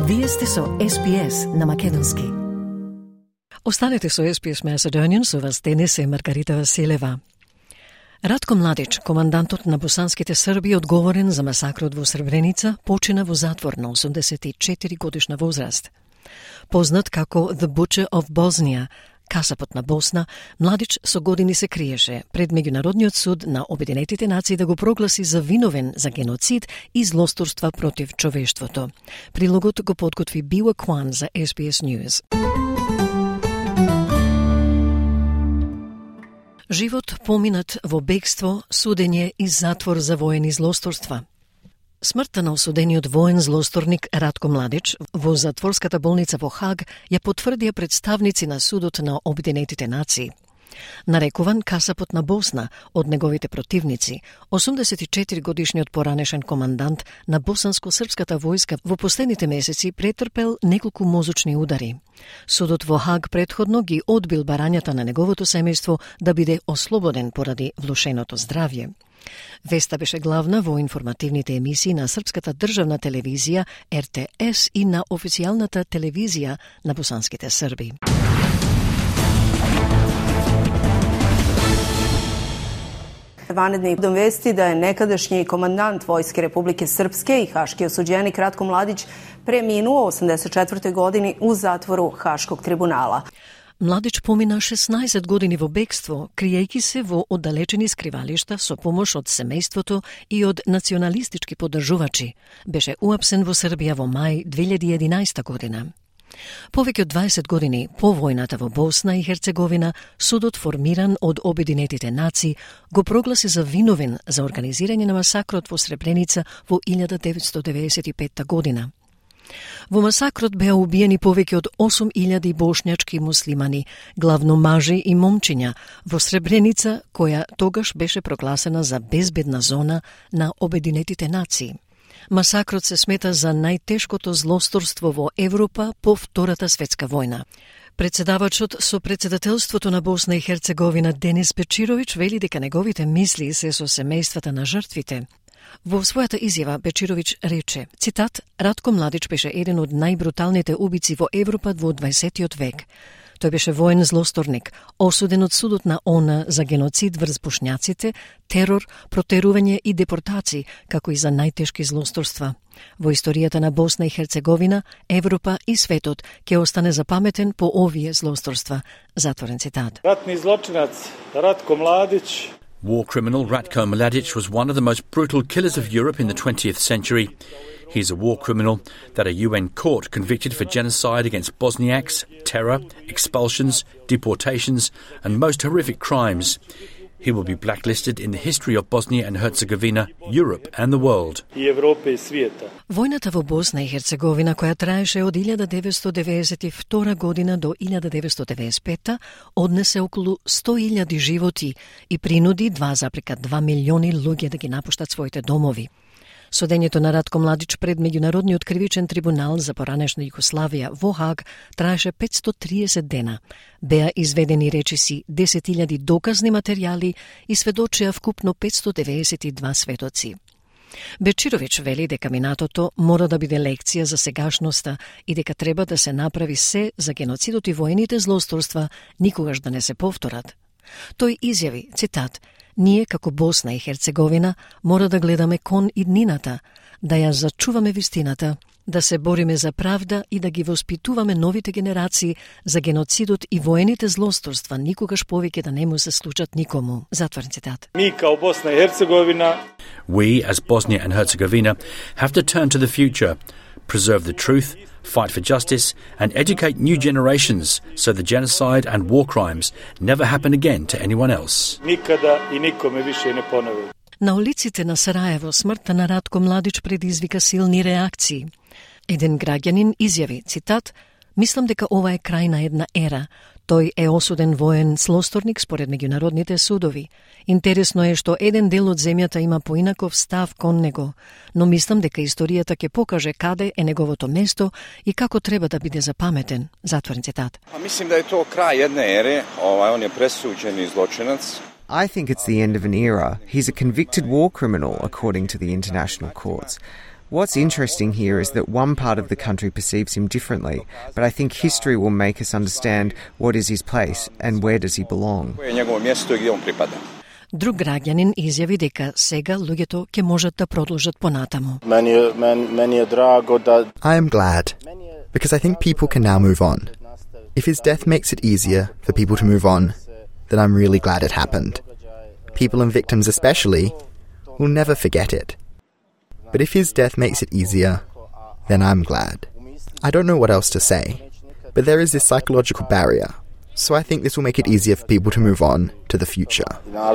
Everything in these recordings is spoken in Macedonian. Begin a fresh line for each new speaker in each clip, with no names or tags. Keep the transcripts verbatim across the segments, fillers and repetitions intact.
Вие сте со Ес Би Ес на македонски. Останете со Ес Би Ес Macedonian, со вас денес е Маргарита Василева. Ратко Младич, командантот на босанските Срби, одговорен за масакрот во Сребреница, почина во затвор на осумдесет и четири годишна возраст. Познат како The Butcher of Bosnia, касапот на Босна, Младич со години се криеше пред Меѓународниот суд на Обединетите нации да го прогласи за виновен за геноцид и злосторства против човештвото. Прилогот го подготви Била Кван за Ес Би Ес News. Живот поминат во бегство, судење и затвор за воени злосторства. Смртта на осудениот воен злосторник Ратко Младич во затворската болница во Хаг ја потврдија представници на судот на Обединетите нации. Нарекуван касапот на Босна од неговите противници, осумдесет и четири годишниот поранешен командант на босанско-српската војска во последните месеци претрпел неколку мозочни удари. Судот во Хаг претходно ги одбил барањата на неговото семејство да биде ослободен поради влошеното здравје. Веста беше главна во информативните емисии на Српската државна телевизија Ер Те Ес и на официјалната телевизија на босанските Срби.
Vanredni vesti da je nekadašnji komandant Vojske Republike Srpske i haški osuđenik Ratko Mladić preminuo u osamdeset četvrtoj godini u zatvoru Haškog tribunala.
Младич помина шеснаесет години во бегство, криејќи се во оддалечени скривалишта со помош од семејството и од националистички поддржувачи. Беше уапсен во Србија во мај две илјади и единаесета година. Повеќе од дваесет години по војната во Босна и Херцеговина, судот формиран од Обединетите нации го прогласи за виновен за организирање на масакрот во Сребреница во илјада деветстотини деветдесет и петта година. Во масакрот беа убиени повеќе од осум илјади бошњачки муслимани, главно мажи и момчиња, во Сребреница, која тогаш беше прогласена за безбедна зона на Обединетите нации. Масакрот се смета за најтешкото злосторство во Европа по Втората светска војна. Председавачот со председателството на Босна и Херцеговина Денис Бечировиќ вели дека неговите мисли се со семејствата на жртвите. Во својата изјава Бечировиќ рече, цитат, Ратко Младич беше еден од најбруталните убици во Европа во дваесеттиот век. Тој беше воен злосторник, осуден од судот на ООН за геноцид врз бошњаците, терор, протерување и депортации, како и за најтешки злосторства. Во историјата на Босна и Херцеговина, Европа и светот ќе остане запаметен по овие злосторства. Затворен цитат.
Ратни злочинац Ратко Младич.
War criminal Ratko Mladic was one of the most brutal killers of Europe in the twentieth century. He's a war criminal that a U N court convicted for genocide against Bosniaks, terror, expulsions, deportations, and most horrific crimes. He will be blacklisted in the history of Bosnia and Herzegovina, Europe and the world.
И Европе и свијета.
Војната во Босна и Херцеговина, која траеше од илјада деветстотини деветдесет и втора година до илјада деветстотини деветдесет и пета, однесе околу сто илјади животи и принуди два запрека два милиони луѓе да ги напуштат своите домови. Судењето на Ратко Младич пред Меѓународниот кривичен трибунал за поранешна Југославија во Хаг траеше петстотини и триесет дена. Беа изведени речиси десет илјади доказни материјали и сведочија вкупно петстотини деветдесет и два сведоци. Бечировиќ вели дека минатото мора да биде лекција за сегашноста и дека треба да се направи се за геноцидот и воените злосторства никогаш да не се повторат. Тој изјави, цитат, ние како Босна и Херцеговина мора да гледаме кон иднината, да ја зачуваме вистината, да се бориме за правда и да ги воспитуваме новите генерации за геноцидот и воените злосторства никогаш повеќе да не му се случат никому. Затворен цитат.
Mi kao Bosna i Hercegovina.
We, as Bosnia and Herzegovina, have to turn to the future, preserve the truth, fight for justice, and educate new generations so the genocide and war crimes never happen again to anyone else.
Nikada i nikome više ne ponove.
На улиците на Сараево смртта на Ратко Младич предизвика силни реакции. Еден граѓанин изјави, цитат, мислам дека ова е крај на една ера. Тој е осуден воен злосторник според меѓународните судови. Интересно е што еден дел од земјата има поинаков став кон него, но мислам дека историјата ќе покаже каде е неговото место и како треба да биде запаметен. Затворен цитат.
А мислим да е тоа крај една ере, ова он е пресуđeni злочинац.
I think it's the end of an era. He's a convicted war criminal, according to the international courts. What's interesting here is that one part of the country perceives him differently, but I think history will make us understand what is his place and where does he belong.
Друг граѓанин изјави дека сега луѓето ќе можат да продолжат понатаму.
I am glad, because I think people can now move on. If his death makes it easier for people to move on, then I'm really glad it happened. People and victims especially will never forget it. But if his death makes it easier, then I'm glad. I don't know what else to say, but there is this psychological barrier. So I think this will make it easier for people to move on to the future.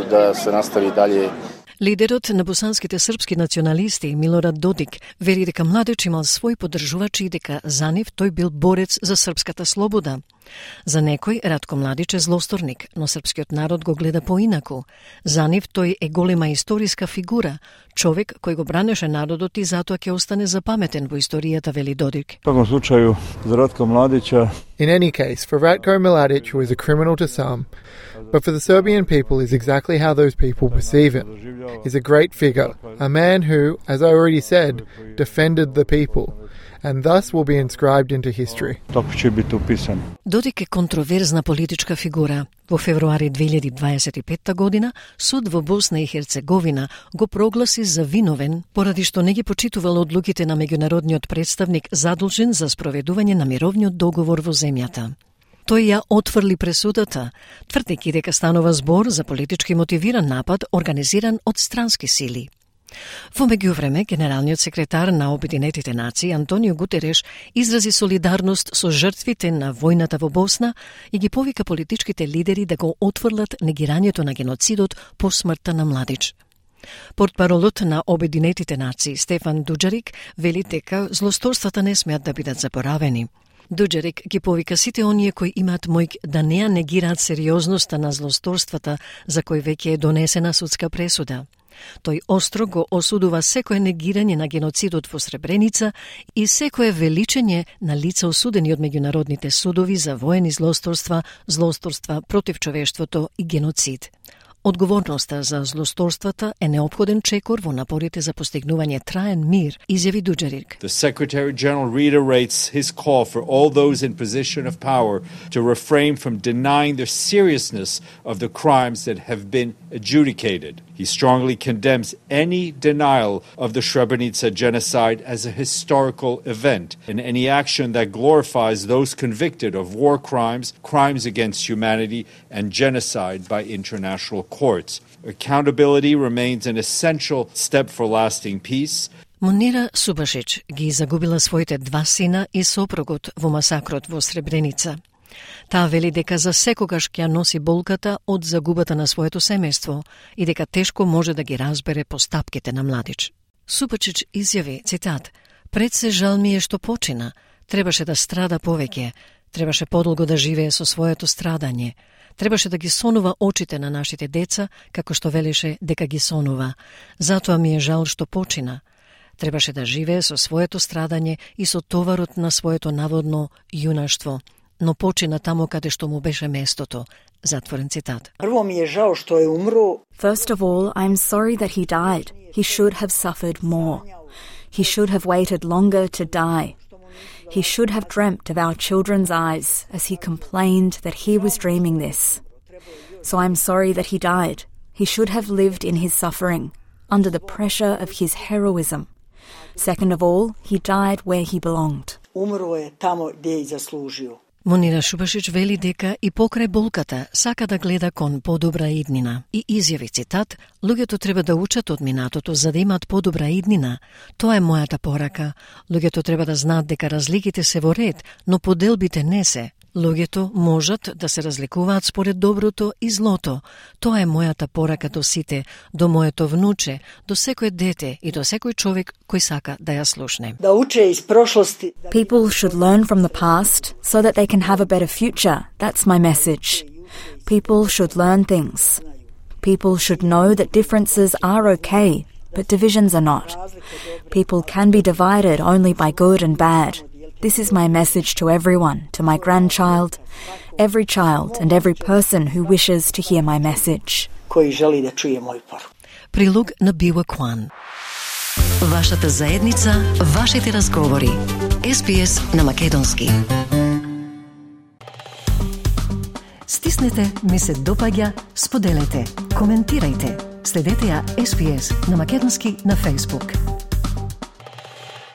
Лидерот на босанските српски националисти Милорад Додик вели дека Младич имал свој поддржувачи и дека за нив тој бил борец за српската слобода. За некој Ратко Младич е злосторник, но српскиот народ го гледа поинаку. За нив тој е голема историска фигура, човек кој го бранеше народот и затоа ќе остане запаметен во историјата, вели Додик.
U svakom slučaju za Ratka Mladića.
In any case, for Ratko Mladić, who is a criminal to some, but for the Serbian people is exactly how those people perceive him. He's a great figure, a man who, as I already said, defended the people, and thus will be inscribed into history.
Tako će biti upisan.
Додик е контроверзна политичка фигура. Во февруари две илјади дваесет и петта година, суд во Босна и Херцеговина го прогласи за виновен поради што не ги почитувал одлуките на меѓународниот представник задолжен за спроведување на мировниот договор во земјата. Тој ја отфрли пресудата, тврдејќи дека станува збор за политички мотивиран напад организиран од странски сили. Во меѓувреме, генералниот секретар на Обединетите нации Антонио Гутереш изрази солидарност со жртвите на војната во Босна и ги повика политичките лидери да го отфрлат негирањето на геноцидот по смртта на Младич. Портпаролот на Обединетите нации Стефан Дуџарик вели дека злосторствата не смеат да бидат заборавени. Дуџарик ги повика сите оние кои имаат мојк да не ја негираат сериозноста на злосторствата за кои веќе е донесена судска пресуда. Тој остро го осудува секое негирање на геноцидот во Сребреница и секое величење на лица осудени од меѓународните судови за воени злосторства, злосторства против човештвото и геноцид. Одговорноста за злосторствата е неопходен чекор во напорите за постигнување траен мир, изјави Дуџарик.
The Secretary General reiterates his call for all those in position of power to refrain from denying the seriousness of the crimes that have been adjudicated. He strongly condemns any denial of the Srebrenica genocide as a historical event and any action that glorifies those convicted of war crimes, crimes against humanity, and genocide by international courts. Accountability remains an essential step for lasting peace.
Монира Субашич ги загубила своите два сина и сопругот во масакрот во Сребреница. Таа вели дека за секогаш ќе носи болката од загубата на своето семејство и дека тешко може да ги разбере постапките на Младич. Субачич изјави, цитат, "Пред се жал ми е што почина, требаше да страда повеќе, требаше подолго да живее со своето страдање, требаше да ги сонува очите на нашите деца, како што велеше дека ги сонува. Затоа ми е жал што почина. Требаше да живее со своето страдање и со товарот на своето наводно јунаштво, но почина тамо каде што му беше местото." Затворен цитат.
Прво ми е жал што е умро.
First of all, I'm sorry that he died. He should have suffered more. He should have waited longer to die. He should have dreamt of our children's eyes as he complained that he was dreaming this. So I'm sorry that he died. He should have lived in his suffering, under the pressure of his heroism. Second of all, he died where he belonged.
Умро е тамо где е заслужио.
Монира Шубашич вели дека и покрај болката сака да гледа кон подобра иднина и изјави, цитат, "Луѓето треба да учат од минатото за да имаат подобра иднина. Тоа е мојата порака. Луѓето треба да знаат дека разликите се во ред, но поделбите не се. Луѓето можат да се разликуваат според доброто и злото. Тоа е мојата порака до сите, до моето внуче, до секој дете и до секој човек кој сака да ја слушне."
Да уче из прошлости.
People should learn from the past so that they can have a better future. That's my message. People should learn things. People should know that differences are okay, but divisions are not. People can be divided only by good and bad. This is my message to everyone, to my grandchild, every child and every person who wishes to hear my message.
Кој жели да чуе мој порок.
Прилог на Бива Кван. Вашата заедница, вашите разговори. Ес Би Ес на македонски. Стиснете, ми се допаѓа, споделете, коментирајте. Следете ја Ес Би Ес на македонски на Facebook.